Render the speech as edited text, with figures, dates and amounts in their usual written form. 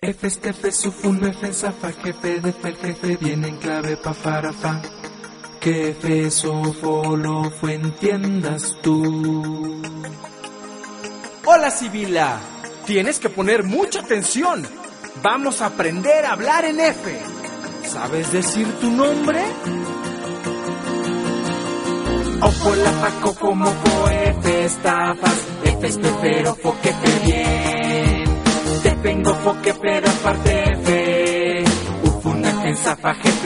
F, F, sufun, F, zafa, jefe, de fe, el jefe, viene en clave, pa, para, fa. Que F, sofo, lo, fue, entiendas tú. Hola, Sibila. Tienes que poner mucha atención. Vamos a aprender a hablar en F. ¿Sabes decir tu nombre? Ojo, la, fa, coco, moco, F, estafas, F, espero, fo, que fe, bien. Te vengo, fo, que pero aparte F, ufuna, en zafa, jefe.